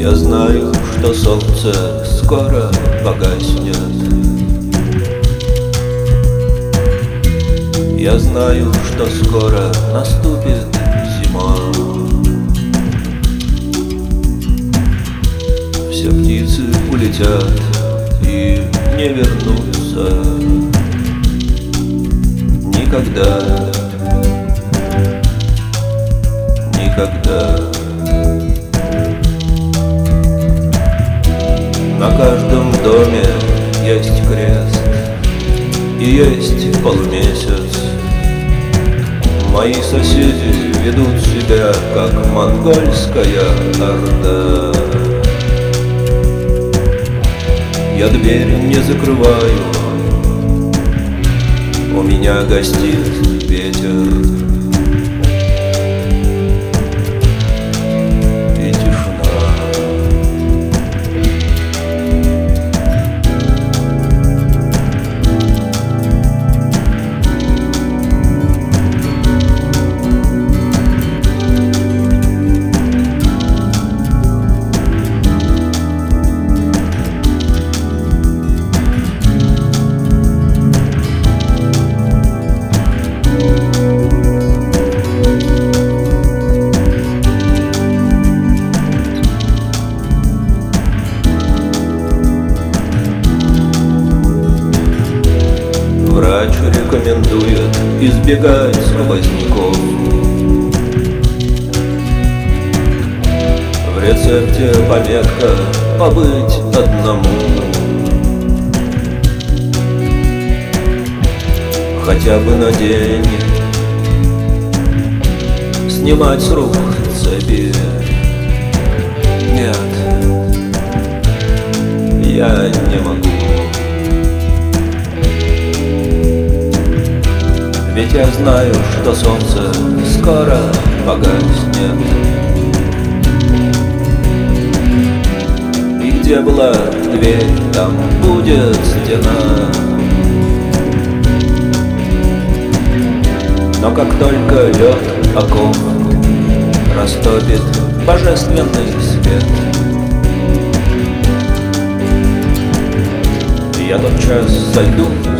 Я знаю, что солнце скоро погаснет. Я знаю, что скоро наступит зима. Все птицы улетят и не вернутся никогда, никогда. На каждом доме есть крест и есть полумесяц. Мои соседи ведут себя, как монгольская орда. Я дверь не закрываю, у меня гостит ветер и тишина. Врач рекомендует избегать сквозняков. В рецепте пометка «побыть одному». Хотя бы на день снимать с рук цепи. Нет, я не могу. Ведь я знаю, что солнце скоро погаснет. И где была дверь, там будет стена. Но как только лед оков растопит божественный свет, я тотчас зайду